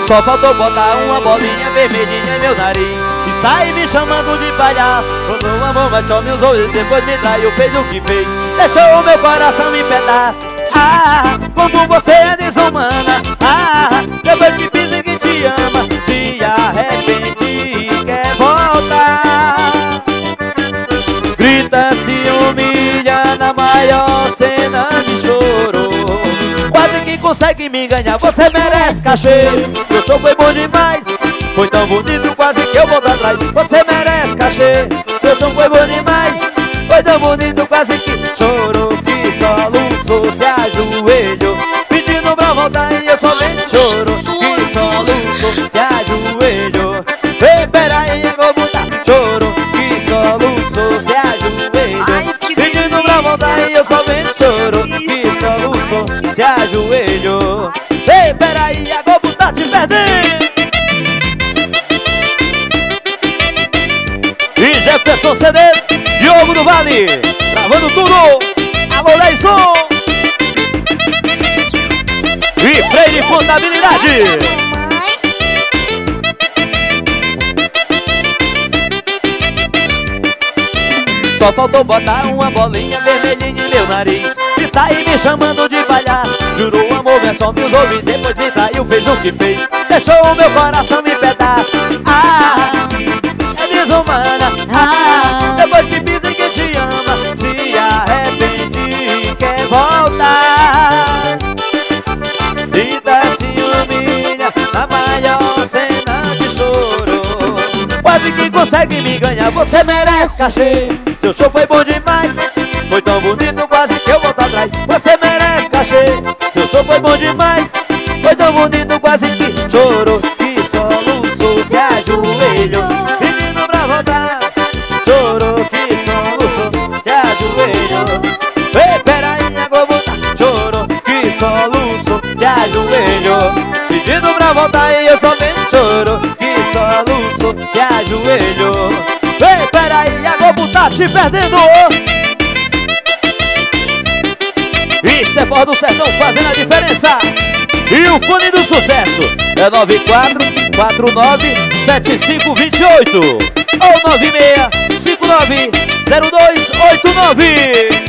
Só faltou botar uma bolinha vermelhinha em meu nariz e sair me chamando de palhaço. Quando o amor mas só me usou e depois me traiu, fez o que fez, deixou o meu coração em pedaços. Ah, como você é desumana. Ah, depois que fiz ninguém te ama, se arrepende e quer voltar. Grita, se humilha na maior cena de choro. Quase que consegue me enganar, você merece cachê. Seu show foi bom demais, foi tão bonito, quase que eu volto atrás. Você merece cachê. Seu show foi bom demais, foi tão bonito, quase que chorou, que soluçou, se ajoelhou, pedindo pra voltar e eu somente choro. Que soluçou, se ajoelhou. Ei, peraí, eu vou botar choro. Que soluçou, se ajoelhou, pedindo pra voltar e eu somente choro. Que soluçou, se ajoelhou. Ei, peraí, a Globo tá te perdendo. E Jefferson CDs, Diogo do Vale, gravando tudo. Alô, Leison. E Freire Contabilidade. Só faltou botar uma bolinha vermelhinha em meu nariz e sair me chamando de palhaço. Jurou amor, mas só me usou e depois me traiu, fez o que fez, deixou o meu coração em pedaços. Ah, é desumana. Ah, depois que fiz ninguém te ama, se arrepende e quer voltar. Grita, se humilha na maior cena de choro. Quase que consegue me ganhar, você merece cachê. Seu show foi bom demais, foi tão bonito, quase que eu volto atrás. Você merece cachê. Seu show foi bom demais, foi tão bonito, quase que chorou, que soluçou, se ajoelhou, pedindo pra voltar. Chorou, que soluçou, se ajoelhou. Ei, peraí, a Globo tá. Chorou, que soluçou, se ajoelhou, pedindo pra voltar e eu somente choro. Que soluçou, se ajoelhou. Ei, peraí, a Globo tá te perdendo. Isso é Forró do Sertão fazendo a diferença. E o fone do sucesso é 94497528 ou 96590289.